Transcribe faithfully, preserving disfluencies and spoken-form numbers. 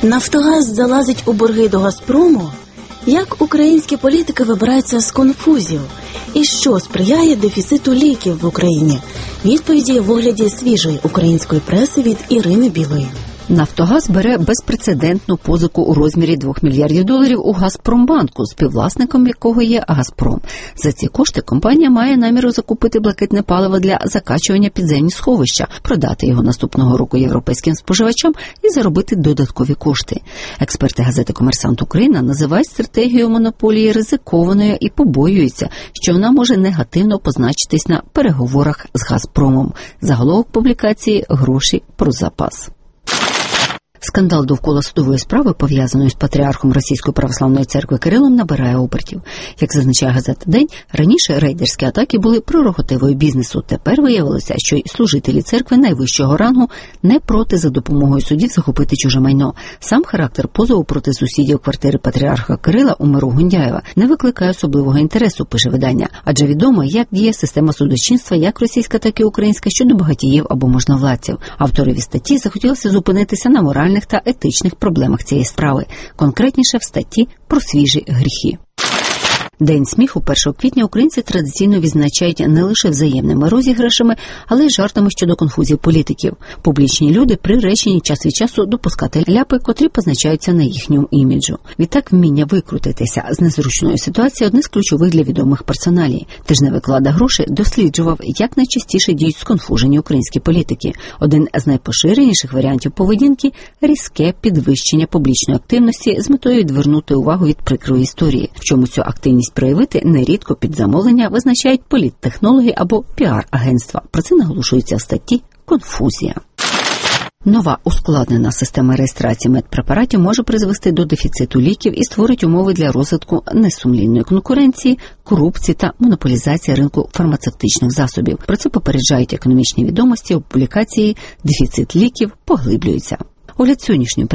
Нафтогаз залазить у борги до «Газпрому»? Як українські політики вибираються з конфузів? І що сприяє дефіциту ліків в Україні? Відповіді в огляді свіжої української преси від Ірини Білої. «Нафтогаз» бере безпрецедентну позику у розмірі двох мільярдів доларів у «Газпромбанку», співвласником якого є «Газпром». За ці кошти компанія має наміру закупити блакитне паливо для закачування підземні сховища, продати його наступного року європейським споживачам і заробити додаткові кошти. Експерти газети «Комерсант Україна» називають стратегію монополії ризикованою і побоюються, що вона може негативно позначитись на переговорах з «Газпромом». Заголовок публікації «Гроші про запас». Скандал довкола судової справи, пов'язаної з патріархом Російської православної церкви Кирилом, набирає обертів. Як зазначає газета «День», раніше рейдерські атаки були прерогативою бізнесу. Тепер виявилося, що й служителі церкви найвищого рангу не проти за допомогою судів захопити чуже майно. Сам характер позову проти сусідів квартири патріарха Кирила у меру Гундяєва не викликає особливого інтересу, пише видання. Адже відомо, як діє система судочинства, як російська, так і українська, щодо багатіїв або можновладців. Авторові статті захотілося зупинитися на моральних та етичних проблемах цієї справи, конкретніше в статті про свіжі гріхи. День сміху першого квітня українці традиційно відзначають не лише взаємними розіграшами, але й жартами щодо конфузів політиків. Публічні люди приречені час від часу допускати ляпи, котрі позначаються на їхньому іміджу. Відтак вміння викрутитися з незручної ситуації – одне з ключових для відомих персоналій. Тижневик «Влада Гроші» досліджував, як найчастіше діють сконфужені українські політики. Один з найпоширеніших варіантів поведінки – різке підвищення публічної активності з метою відвернути увагу від прикрої історії. В чому цю активність проявити нерідко під замовлення визначають політтехнологи або піар-агентства. Про це наголошується в статті «Конфузія». Нова ускладнена система реєстрації медпрепаратів може призвести до дефіциту ліків і створить умови для розвитку несумлінної конкуренції, корупції та монополізації ринку фармацевтичних засобів. Про це попереджають економічні відомості у публікації «Дефіцит ліків поглиблюється». Огляд сьогоднішньої